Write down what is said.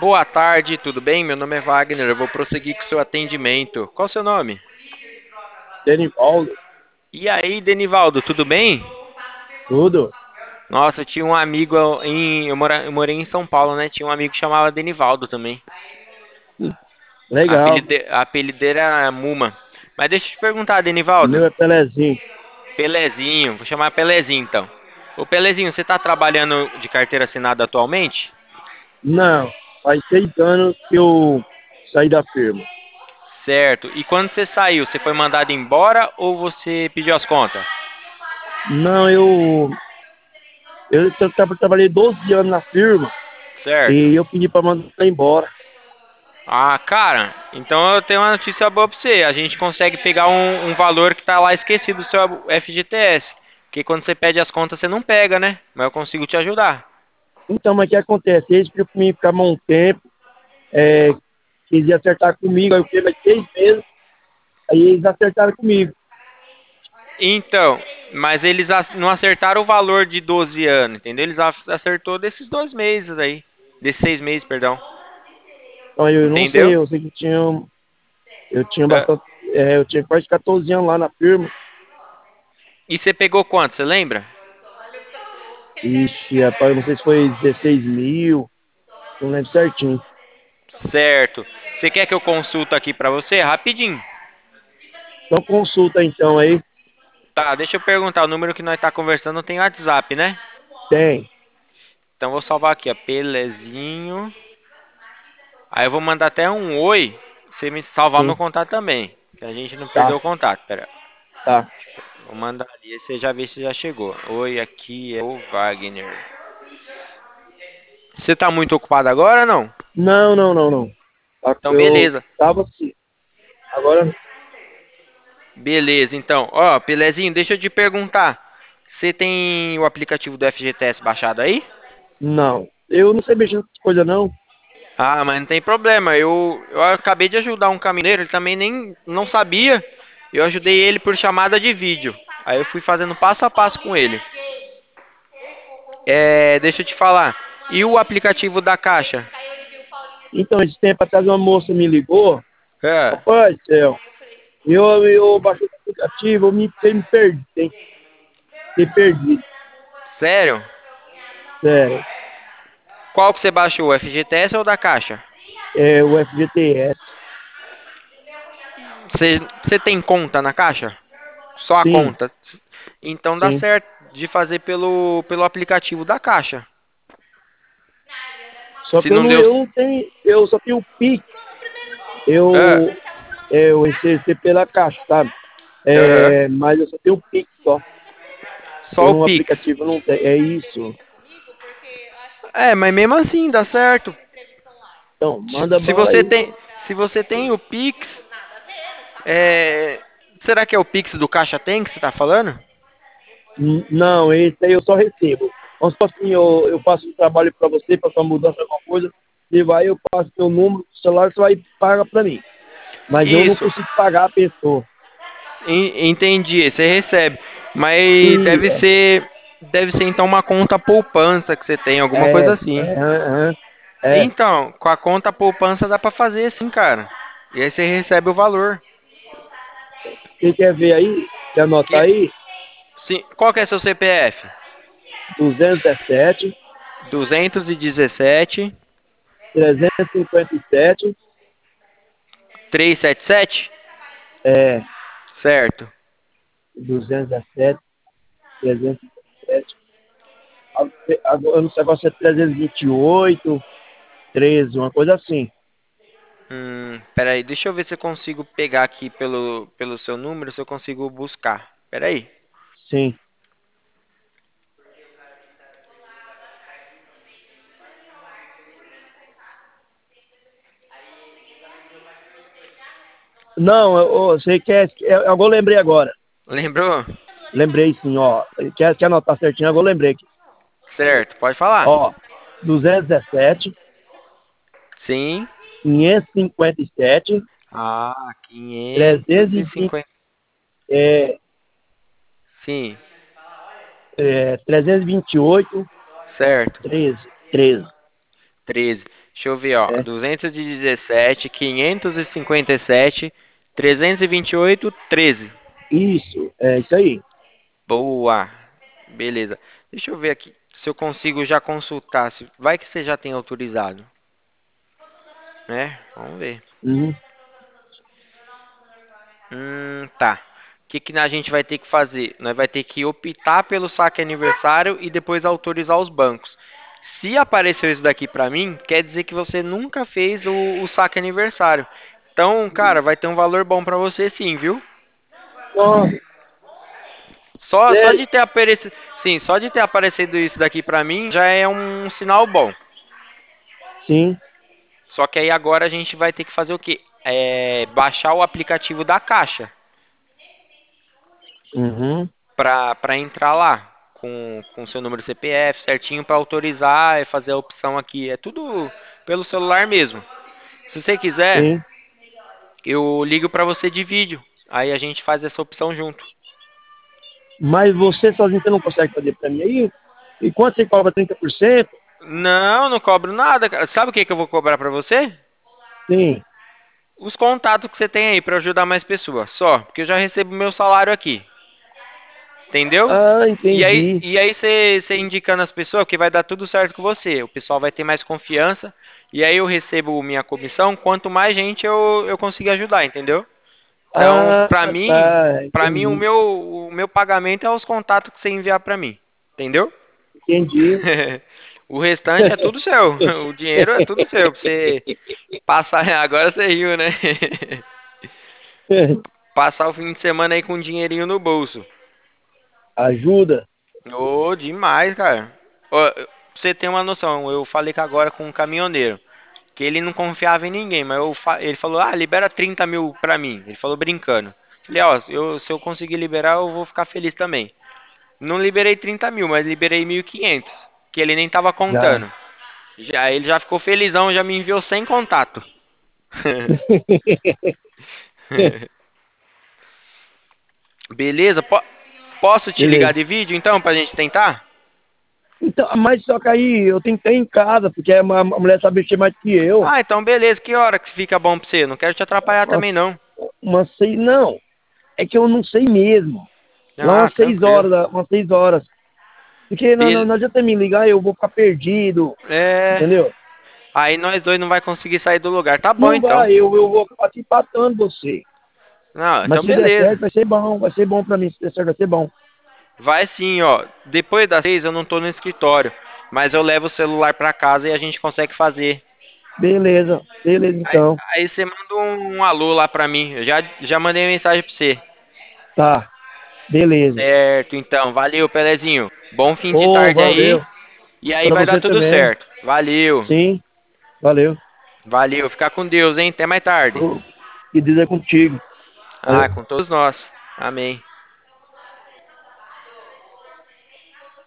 Boa tarde, tudo bem? Meu nome é Wagner, eu vou prosseguir com o seu atendimento. Qual o seu nome? Denivaldo, E aí, Denivaldo, tudo bem? tudo. Nossa, eu tinha um amigo eu morei em São Paulo, né? Tinha um amigo que chamava Denivaldo também. Legal. A apelideira era Muma. Mas deixa eu te perguntar, O Denivaldo. meu é Pelezinho. Pelezinho, vou chamar Pelezinho então. Ô Pelezinho, você tá trabalhando de carteira assinada atualmente? Não, faz 6 anos que eu saí da firma. Certo. E quando você saiu, você foi mandado embora ou você pediu as contas? Não, eu trabalhei 12 anos na firma Certo. e eu pedi para mandar embora. Ah, cara, então eu tenho uma notícia boa pra você. A gente consegue pegar um valor que tá lá esquecido do seu FGTS. Porque quando você pede as contas, você não pega, né? Mas eu consigo te ajudar. Então, mas o que acontece? Eles pediram para mim ficar mais um tempo, quis acertar comigo, aí eu fiquei mais 6 meses, aí eles acertaram comigo. Então, mas eles não acertaram o valor de 12 anos, entendeu? Eles acertou desses 2 meses aí. Desses 6 meses, perdão. Então eu não sei, Entendeu? eu sei que eu tinha É. bastante, eu tinha quase 14 anos lá na firma. E você pegou quanto, você lembra? Ixi, rapaz, eu não sei se foi 16 mil, não lembro certinho. Certo. Você quer que eu consulta aqui pra você? Rapidinho. Então consulta então aí. Tá, deixa eu perguntar. O número que nós tá conversando tem WhatsApp, né? Tem, Então vou salvar aqui, ó. Pelezinho. Aí eu vou mandar até um oi. Você me salvar meu sim, contato também. Que a gente não perdeu tá, o contato. Pera. tá. Vou mandar ali. Você já vê se já chegou. Oi, aqui é o Wagner. Você tá muito ocupado agora ou não? Não, não, não, não. Então Eu beleza. tava assim. Agora, Beleza, então. Ó, Pelezinho, deixa eu te perguntar. Você tem o aplicativo do FGTS baixado aí? não. Eu não sei mexer nessas coisas, não. Ah, mas não tem problema. Eu acabei de ajudar um caminhoneiro, ele também nem não sabia. Eu ajudei ele por chamada de vídeo. Aí eu fui fazendo passo a passo com ele. É, deixa eu te falar. E o aplicativo da Caixa? Então, esse tempo atrás uma moça me ligou. É, Rapaz do céu, eu baixei o aplicativo, me perdi, tem perdido. sério? Sério. Qual que você baixou, o FGTS ou o da Caixa? É o FGTS. Você tem conta na Caixa? Só a Sim, conta. Então dá sim. certo de fazer pelo aplicativo da Caixa. Só Se que eu não não, deu. eu não tenho, eu só tenho o Pix. Ah, Eu recebi pela Caixa, sabe? aham. Mas eu só tenho o Pix só. Só o Eu no Pix. aplicativo não tem. É isso. É, mas mesmo assim dá certo. Então, Se, manda se bala você aí. tem, se você tem o Pix, é, será que é o Pix do Caixa Tem que você tá falando? Não, esse aí eu só recebo. Vamos supor assim, eu faço um trabalho para você, para sua mudança, alguma coisa. Você vai, eu passo seu número do celular, você vai e paga para mim. Mas eu não Isso. consigo pagar a pessoa. Entendi, você recebe. Mas Sim, deve ser então uma conta poupança que você tem, alguma coisa assim. é. Então, com a conta poupança dá pra fazer assim, cara. E aí você recebe o valor. Você quer ver aí? Quer anotar Que, aí? sim, qual que é seu CPF? 217, 217 357, 377, é, certo? 217, 357. Agora, o negócio é 328, 13, uma coisa assim. Peraí, deixa eu ver se eu consigo pegar aqui pelo seu número, se eu consigo buscar. Peraí. Sim. Não, você quer. Agora eu lembrei agora. Lembrou? Lembrei sim, ó. Quer anotar certinho? Agora eu lembrei aqui. Certo, pode falar. Ó, 217, Sim. 557, Ah, 320, 550. é, Sim, 328, certo. 13. 13. 13. Deixa eu ver, ó. É, 217, 557, 328, 13. isso, é isso aí. Boa. Beleza. Deixa eu ver aqui se eu consigo já consultar. Vai que você já tem autorizado, né? Vamos ver. Uhum. Tá. O que que a gente vai ter que fazer? Nós vai ter que optar pelo saque aniversário e depois autorizar os bancos. Se apareceu isso daqui pra mim, quer dizer que você nunca fez o saque aniversário. Então, cara, vai ter um valor bom pra você sim, viu? Nossa, Só sério? de ter aparecido, sim, só de ter aparecido isso daqui pra mim já é um sinal bom. Sim. Só que aí agora a gente vai ter que fazer o quê? Baixar o aplicativo da Caixa Uhum. para entrar lá com seu número CPF certinho para autorizar e fazer a opção aqui. É tudo pelo celular mesmo. Se você quiser, Sim. eu ligo para você de vídeo. Aí a gente faz essa opção junto. Mas você sozinho você não consegue fazer pra mim aí? E quanto você cobra 30%? Não, não cobro nada, cara. Sabe o que que eu vou cobrar para você? Sim. Os contatos que você tem aí para ajudar mais pessoas. Só, porque eu já recebo meu salário aqui. Entendeu? Ah, E aí, entendi. e aí você indicando as pessoas que vai dar tudo certo com você. O pessoal vai ter mais confiança. E aí eu recebo minha comissão. Quanto mais gente eu conseguir ajudar, entendeu? Então, Ah, tá, pra mim entendi. o meu pagamento é os contatos que você enviar pra mim. Entendeu? Entendi. O restante é tudo seu. O dinheiro é tudo seu. Pra você passar. Agora você riu, né? Passar o fim de semana aí com um dinheirinho no bolso. Ajuda? Ô, demais, cara. Ó, pra você ter uma noção, eu falei que agora com um caminhoneiro, que ele não confiava em ninguém, mas ele falou, ah, libera 30 mil pra mim. Ele falou brincando. Falei, ó, se eu conseguir liberar, eu vou ficar feliz também. Não liberei 30 mil, mas liberei 1.500, que ele nem tava Já. contando. Ele já ficou felizão, já me enviou sem contato. Beleza? Posso te ligar Beleza. de vídeo então pra gente tentar? Então, mas só que aí eu tenho que estar em casa, porque a mulher sabe mexer mais que eu. Ah, então beleza. Que hora que fica bom pra você? Não quero te atrapalhar Umas, também não. umas 6, não, é que eu não sei mesmo. Lá Ah, tranquilo. umas 6 horas. Porque Bel- não adianta me ligar, eu vou ficar perdido, É. entendeu? Aí nós dois não vai conseguir sair do lugar. Tá bom Não então. vai, eu vou acabar te empatando você. Não, Mas então se der beleza. certo, vai ser bom pra mim. Se der certo, vai ser bom. Vai sim, ó. Depois das 6 eu não tô no escritório, mas eu levo o celular pra casa e a gente consegue fazer. Beleza, beleza Aí, então. aí você manda um alô lá pra mim. Eu já mandei mensagem pra você. Tá, beleza. Certo, então. Valeu, Pelezinho. Bom fim de Ô, tarde aí. valeu. E aí Pra vai dar você tudo também. certo. Valeu. Sim, valeu. Valeu. Fica com Deus, hein? Até mais tarde. Ô, que Deus é contigo. Ah, Valeu. com todos nós. Amém.